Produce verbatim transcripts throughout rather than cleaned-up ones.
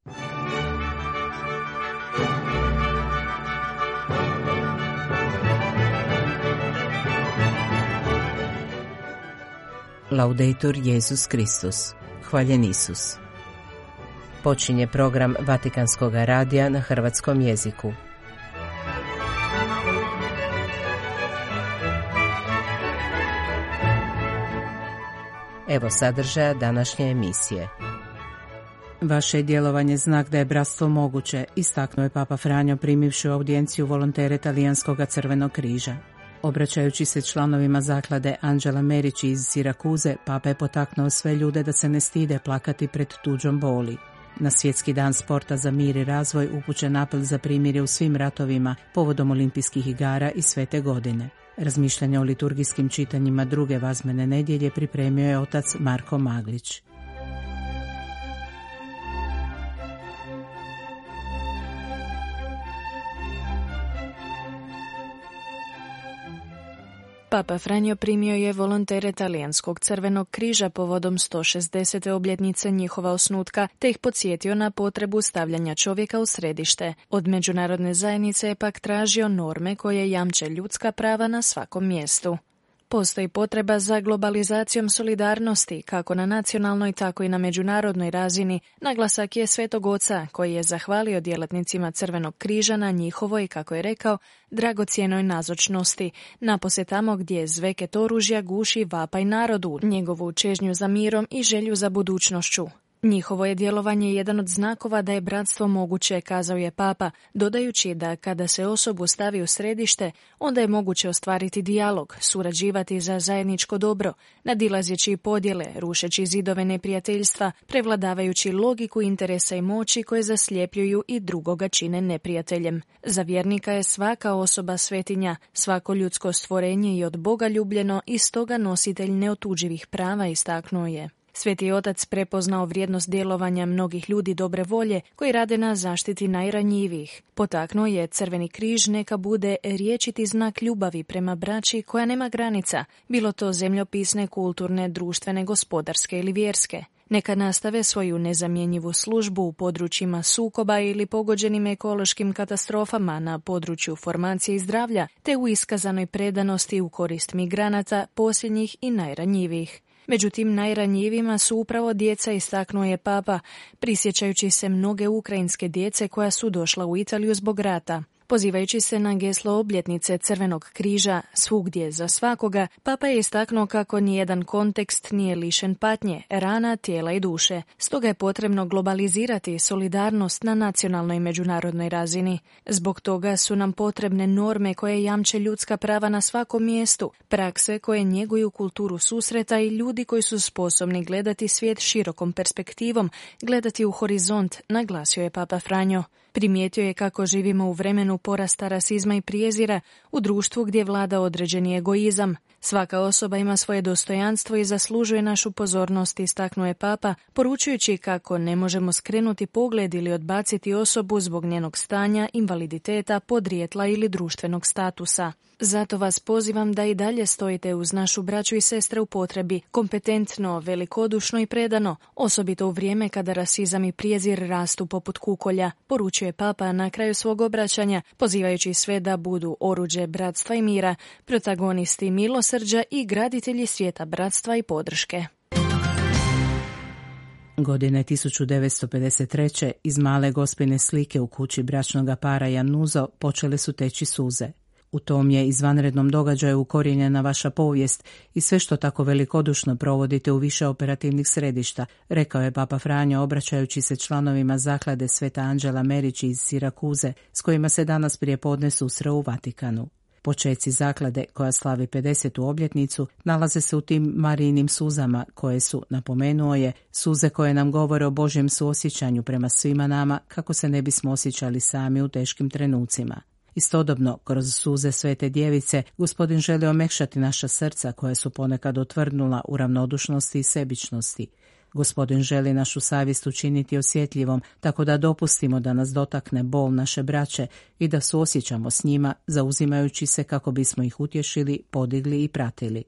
Laudetur Jesus Kristus. Hvaljen Isus. Počinje program Vatikanskog radija na hrvatskom jeziku. Evo sadržaja današnje emisije. Vaše je djelovanje znak da je bratstvo moguće, istaknuo je Papa Franjo primivši audijenciju volontere Talijanskog Crvenog križa. Obraćajući se članovima zaklade Angela Merici iz Sirakuze, Papa je potaknuo sve ljude da se ne stide plakati pred tuđom boli. Na Svjetski dan sporta za mir i razvoj upućen apel za primirje u svim ratovima povodom olimpijskih igara i Svete godine. Razmišljanje o liturgijskim čitanjima druge vazmene nedjelje pripremio je otac Marko Maglić. Papa Franjo primio je volontere Talijanskog Crvenog križa povodom sto šezdesete obljetnice njihova osnutka, te ih podsjetio na potrebu stavljanja čovjeka u središte. Od međunarodne zajednice je pak tražio norme koje jamče ljudska prava na svakom mjestu. Postoji potreba za globalizacijom solidarnosti, kako na nacionalnoj, tako i na međunarodnoj razini. Naglasak je Svetog Oca, koji je zahvalio djelatnicima Crvenog križa na njihovoj, kako je rekao, dragocjenoj nazočnosti, napose tamo gdje zveket oružja guši vapaj narodu, njegovu čežnju za mirom i želju za budućnošću. Njihovo je djelovanje jedan od znakova da je bratstvo moguće, kazao je Papa, dodajući da kada se osobu stavi u središte, onda je moguće ostvariti dijalog, surađivati za zajedničko dobro, nadilazeći podjele, rušeći zidove neprijateljstva, prevladavajući logiku interesa i moći koje zaslijepljuju i drugoga čine neprijateljem. Za vjernika je svaka osoba svetinja, svako ljudsko stvorenje i od Boga ljubljeno i stoga nositelj neotuđivih prava, istaknuo je. Sveti Otac prepoznao vrijednost djelovanja mnogih ljudi dobre volje koji rade na zaštiti najranjivijih. Potaknuo je Crveni križ neka bude riječiti znak ljubavi prema braći koja nema granica, bilo to zemljopisne, kulturne, društvene, gospodarske ili vjerske. Neka nastave svoju nezamjenjivu službu u područjima sukoba ili pogođenim ekološkim katastrofama na području formacije i zdravlja, te u iskazanoj predanosti u korist migranata, posljednjih i najranjivijih. Međutim, najranjivima su upravo djeca, istaknuo je Papa, prisjećajući se mnoge ukrajinske djece koja su došla u Italiju zbog rata. Pozivajući se na geslo obljetnice Crvenog križa svugdje za svakoga, Papa je istaknuo kako nijedan kontekst nije lišen patnje, rana, tijela i duše. Stoga je potrebno globalizirati solidarnost na nacionalnoj i međunarodnoj razini. Zbog toga su nam potrebne norme koje jamče ljudska prava na svakom mjestu, prakse koje njeguju kulturu susreta i ljudi koji su sposobni gledati svijet širokom perspektivom, gledati u horizont, naglasio je Papa Franjo. Primijetio je kako živimo u vremenu porasta rasizma i prijezira, u društvu gdje vlada određeni egoizam. Svaka osoba ima svoje dostojanstvo i zaslužuje našu pozornost, istaknuo je Papa, poručujući kako ne možemo skrenuti pogled ili odbaciti osobu zbog njenog stanja, invaliditeta, podrijetla ili društvenog statusa. Zato vas pozivam da i dalje stojite uz našu braću i sestre u potrebi, kompetentno, velikodušno i predano, osobito u vrijeme kada rasizam i prijezir rastu poput kukolja, poručuje Papa na kraju svog obraćanja, pozivajući sve da budu oruđe bratstva i mira, protagonisti milosrđa i graditelji svijeta bratstva i podrške. Godine tisuću devetsto pedeset treće iz male gospine slike u kući bračnoga para Januzo počele su teći suze. U tom je izvanrednom događaju ukorijenjena vaša povijest i sve što tako velikodušno provodite u više operativnih središta, rekao je Papa Franjo obraćajući se članovima zaklade Sveta Angela Merici iz Sirakuze, s kojima se danas prije podne susreo u Vatikanu. Počeci zaklade, koja slavi pedesetu obljetnicu, nalaze se u tim Marijinim suzama, koje su, napomenuo je, suze koje nam govore o Božjem suosjećanju prema svima nama, kako se ne bismo osjećali sami u teškim trenucima. Istodobno, kroz suze Svete Djevice, Gospodin želi omekšati naša srca koja su ponekad otvrdnula u ravnodušnosti i sebičnosti. Gospodin želi našu savjest učiniti osjetljivom, tako da dopustimo da nas dotakne bol naše braće i da suosjećamo s njima, zauzimajući se kako bismo ih utješili, podigli i pratili.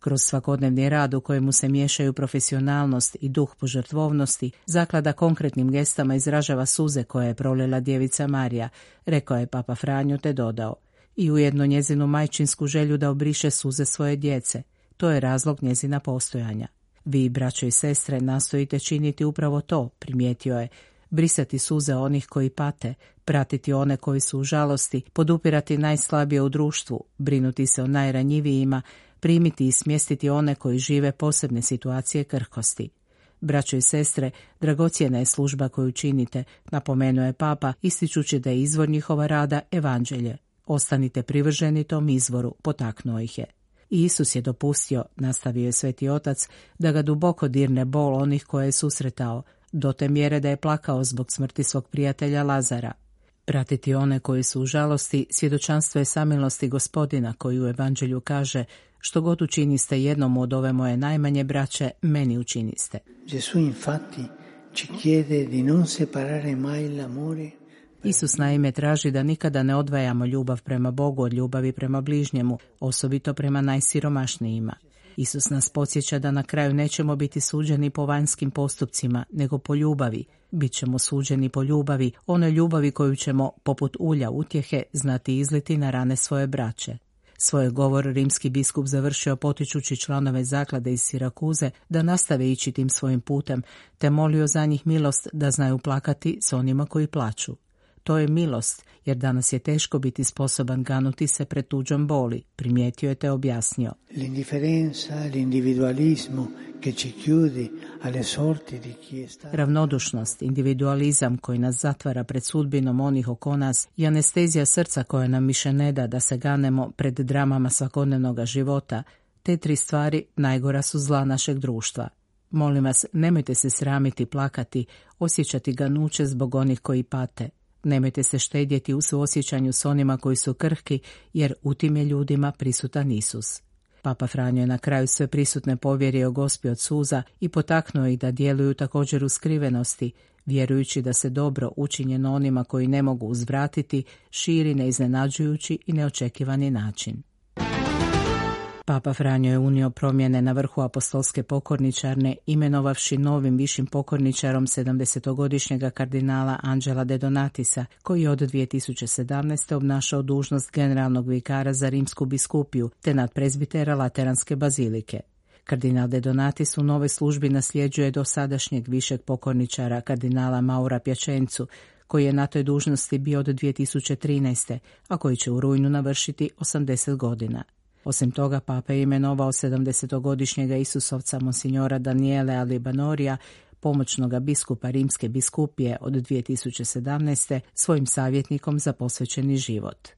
Kroz svakodnevni rad u kojemu se miješaju profesionalnost i duh požrtvovnosti, zaklada konkretnim gestama izražava suze koje je prolila djevica Marija, rekao je Papa Franjo te dodao, i ujedno njezinu majčinsku želju da obriše suze svoje djece. To je razlog njezina postojanja. Vi, braćo i sestre, nastojite činiti upravo to, primijetio je, brisati suze onih koji pate, pratiti one koji su u žalosti, podupirati najslabije u društvu, brinuti se o najranjivijima, primiti i smjestiti one koji žive posebne situacije krhkosti. Braćo i sestre, dragocjena je služba koju činite, napomenuo je Papa, ističući da je izvor njihova rada evanđelje. Ostanite privrženi tom izvoru, potaknuo ih je. I Isus je dopustio, nastavio je Sveti Otac, da ga duboko dirne bol onih koje je susretao, do te mjere da je plakao zbog smrti svog prijatelja Lazara. Pratiti one koji su u žalosti svjedočanstvo je samilosti Gospodina koji u evanđelju kaže: što god učiniste jednom od ove moje najmanje braće, meni učiniste. Gesù infatti ci chiede di non separare mai l'amore. Isus naime traži da nikada ne odvajamo ljubav prema Bogu od ljubavi prema bližnjemu, osobito prema najsiromašnijima. Isus nas podsjeća da na kraju nećemo biti suđeni po vanjskim postupcima, nego po ljubavi. Bićemo suđeni po ljubavi, onoj ljubavi koju ćemo, poput ulja utjehe, znati izliti na rane svoje braće. Svoj govor rimski biskup završio potičući članove zaklade iz Sirakuze da nastave ići tim svojim putem, te molio za njih milost da znaju plakati s onima koji plaču. To je milost, jer danas je teško biti sposoban ganuti se pred tuđom boli, primijetio je te objasnio. L'indifferenza, l'individualismo che ci chiude alle sorti di chi è stato. Ravnodušnost, individualizam koji nas zatvara pred sudbinom onih oko nas i anestezija srca koja nam više ne da da se ganemo pred dramama svakodnevnog života, te tri stvari najgora su zla našeg društva. Molim vas, nemojte se sramiti, plakati, osjećati ganuće zbog onih koji pate. Nemojte se štedjeti u suosjećanju s onima koji su krhki, jer u tim je ljudima prisutan Isus. Papa Franjo je na kraju sve prisutne povjerio Gospi od suza i potaknuo ih da djeluju također u skrivenosti, vjerujući da se dobro učinjeno onima koji ne mogu uzvratiti širi na iznenađujući i neočekivani način. Papa Franjo je unio promjene na vrhu apostolske pokorničarne, imenovavši novim višim pokorničarom sedamdesetogodišnjega kardinala Angela De Donatisa, koji je od dvije tisuće sedamnaeste. obnašao dužnost generalnog vikara za rimsku biskupiju te nadprezbitera Lateranske bazilike. Kardinal De Donatis u novoj službi nasljeđuje dosadašnjeg višeg pokorničara kardinala Maura Piacenzu, koji je na toj dužnosti bio od dvije tisuće trinaeste. a koji će u rujnu navršiti osamdeset godina. Osim toga, Papa je imenovao sedamdesetogodišnjega Isusovca Monsignora Daniele Alibanorija, pomoćnoga biskupa Rimske biskupije od dvije tisuće sedamnaeste. svojim savjetnikom za posvećeni život.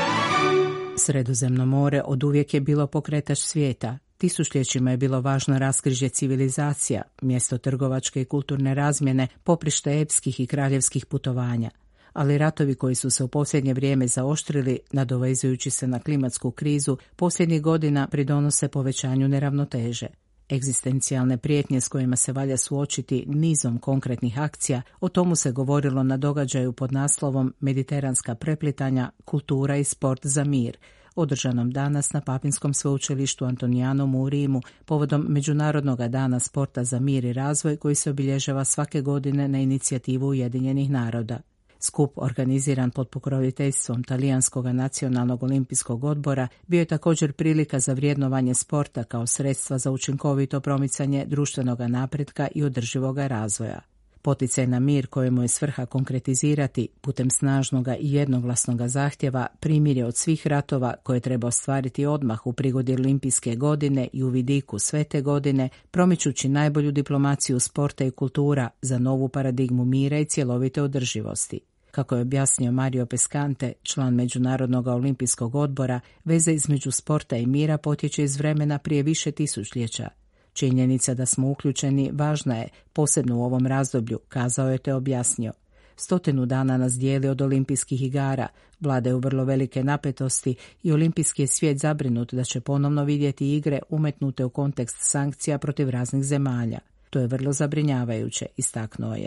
Sredozemno more oduvijek je bilo pokretač svijeta. Tisućljećima je bilo važno raskrižje civilizacija, mjesto trgovačke i kulturne razmjene, poprište epskih i kraljevskih putovanja. Ali ratovi koji su se u posljednje vrijeme zaoštrili, nadovezujući se na klimatsku krizu, posljednjih godina pridonose povećanju neravnoteže. Egzistencijalne prijetnje s kojima se valja suočiti nizom konkretnih akcija, o tomu se govorilo na događaju pod naslovom Mediteranska preplitanja, kultura i sport za mir, održanom danas na Papinskom sveučilištu Antonijanom u Rimu povodom Međunarodnog dana sporta za mir i razvoj koji se obilježava svake godine na inicijativu Ujedinjenih naroda. Skup, organiziran pod pokroviteljstvom Talijanskog nacionalnog olimpijskog odbora, bio je također prilika za vrijednovanje sporta kao sredstva za učinkovito promicanje društvenog napretka i održivog razvoja. Poticaj na mir kojemu je svrha konkretizirati putem snažnoga i jednoglasnoga zahtjeva primirje od svih ratova koje treba ostvariti odmah u prigodi olimpijske godine i u vidiku sve te godine, promičući najbolju diplomaciju sporta i kultura za novu paradigmu mira i cjelovite održivosti. Kako je objasnio Mario Pescante, član Međunarodnog olimpijskog odbora, veze između sporta i mira potječe iz vremena prije više tisućljeća. Činjenica da smo uključeni važna je, posebno u ovom razdoblju, kazao je te objasnio. Stotinu dana nas dijeli od olimpijskih igara, vladaju vrlo velike napetosti i olimpijski je svijet zabrinut da će ponovno vidjeti igre umetnute u kontekst sankcija protiv raznih zemalja. To je vrlo zabrinjavajuće, istaknuo je.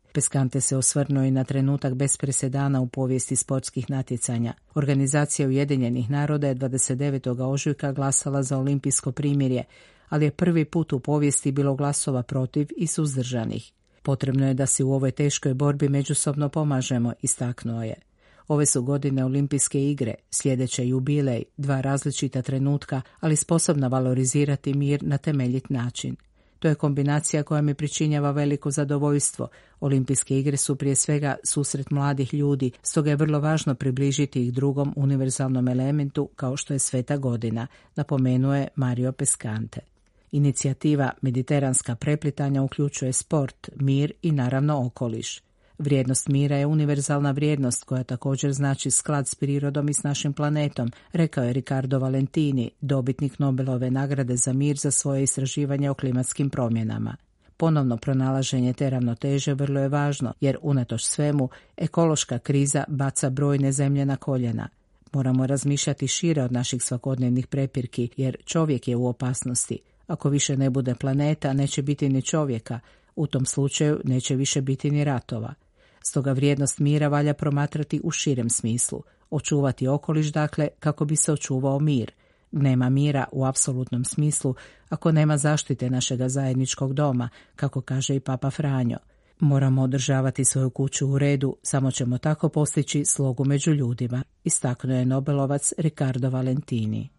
Pescante se osvrnuo i na trenutak bez presedana u povijesti sportskih natjecanja. Organizacija Ujedinjenih naroda je dvadeset devetog ožujka glasala za olimpijsko primirje, ali je prvi put u povijesti bilo glasova protiv i suzdržanih. Potrebno je da si u ovoj teškoj borbi međusobno pomažemo, istaknuo je. Ove su godine olimpijske igre, sljedeće jubilej, dva različita trenutka, ali sposobna valorizirati mir na temeljit način. To je kombinacija koja mi pričinjava veliko zadovoljstvo. Olimpijske igre su prije svega susret mladih ljudi, stoga je vrlo važno približiti ih drugom univerzalnom elementu kao što je Sveta godina, napomenuo je Mario Pescante. Inicijativa Mediteranska preplitanja uključuje sport, mir i naravno okoliš. Vrijednost mira je univerzalna vrijednost koja također znači sklad s prirodom i s našim planetom, rekao je Riccardo Valentini, dobitnik Nobelove nagrade za mir za svoje istraživanje o klimatskim promjenama. Ponovno pronalaženje te ravnoteže vrlo je važno, jer unatoč svemu ekološka kriza baca brojne zemlje na koljena. Moramo razmišljati šire od naših svakodnevnih prepirki, jer čovjek je u opasnosti. Ako više ne bude planeta, neće biti ni čovjeka. U tom slučaju neće više biti ni ratova. Stoga vrijednost mira valja promatrati u širem smislu. Očuvati okoliš, dakle, kako bi se očuvao mir. Nema mira u apsolutnom smislu ako nema zaštite našega zajedničkog doma, kako kaže i Papa Franjo. Moramo održavati svoju kuću u redu, samo ćemo tako postići slogu među ljudima, istaknuo je Nobelovac Riccardo Valentini.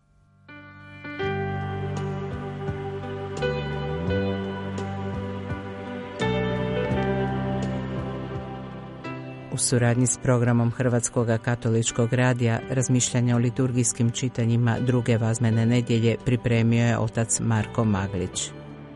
U suradnji s programom Hrvatskog katoličkog radija razmišljanja o liturgijskim čitanjima druge vazmene nedjelje pripremio je otac Marko Maglić.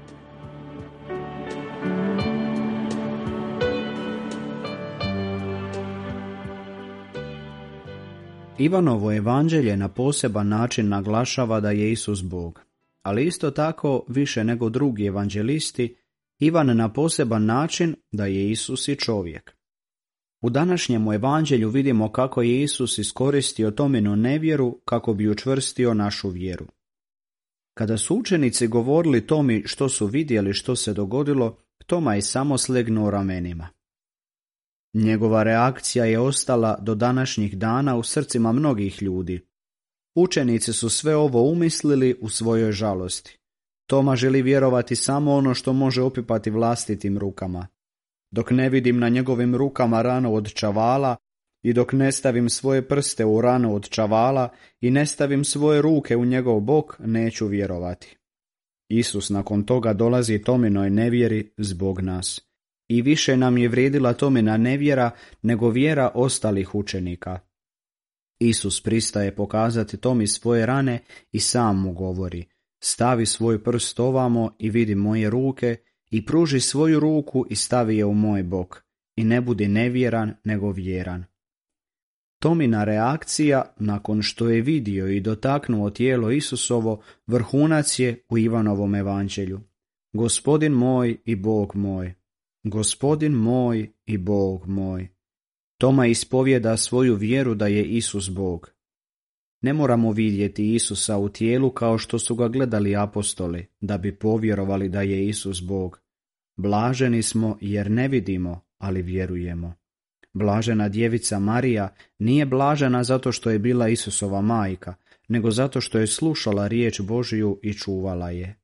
Ivanovo evanđelje na poseban način naglašava da je Isus Bog, ali isto tako više nego drugi evanđelisti, Ivan na poseban način da je Isus i čovjek. U današnjem evanđelju vidimo kako je Isus iskoristio Tominu nevjeru kako bi učvrstio našu vjeru. Kada su učenici govorili Tomi što su vidjeli što se dogodilo, Toma je samo slegnuo ramenima. Njegova reakcija je ostala do današnjih dana u srcima mnogih ljudi. Učenici su sve ovo umislili u svojoj žalosti. Toma želi vjerovati samo ono što može opipati vlastitim rukama. Dok ne vidim na njegovim rukama ranu od čavala i dok ne stavim svoje prste u ranu od čavala i ne stavim svoje ruke u njegov bok, neću vjerovati. Isus nakon toga dolazi Tominoj nevjeri zbog nas. I više nam je vrijedila Tomina nevjera nego vjera ostalih učenika. Isus pristaje pokazati Tomi svoje rane i sam mu govori: stavi svoj prst ovamo i vidi moje ruke, i pruži svoju ruku i stavi je u moj bok, i ne budi nevjeran nego vjeran. Tomina reakcija, nakon što je vidio i dotaknuo tijelo Isusovo, vrhunac je u Ivanovom evanđelju. Gospodin moj i Bog moj, Gospodin moj i Bog moj. Toma ispovjeda svoju vjeru da je Isus Bog. Ne moramo vidjeti Isusa u tijelu kao što su ga gledali apostoli, da bi povjerovali da je Isus Bog. Blaženi smo jer ne vidimo, ali vjerujemo. Blažena djevica Marija nije blažena zato što je bila Isusova majka, nego zato što je slušala riječ Božju i čuvala je.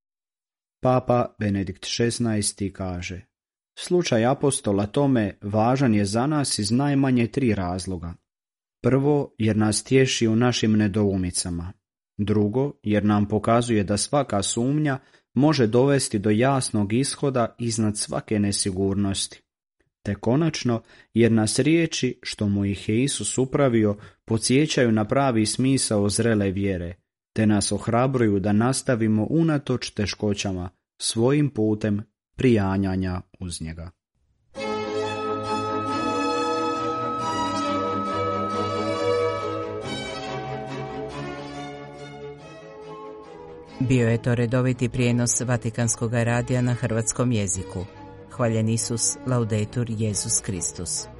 Papa Benedikt šesnaesti kaže: slučaj apostola Tome važan je za nas iz najmanje tri razloga. Prvo, jer nas tješi u našim nedoumicama. Drugo, jer nam pokazuje da svaka sumnja može dovesti do jasnog ishoda iznad svake nesigurnosti. Te konačno, jer nas riječi, što mu ih je Isus upravio, podsjećaju na pravi smisao zrele vjere, te nas ohrabruju da nastavimo unatoč teškoćama svojim putem prijanjanja uz njega. Bio je to redoviti prijenos Vatikanskog radija na hrvatskom jeziku. Hvaljen Isus, laudetur Jesus Kristus.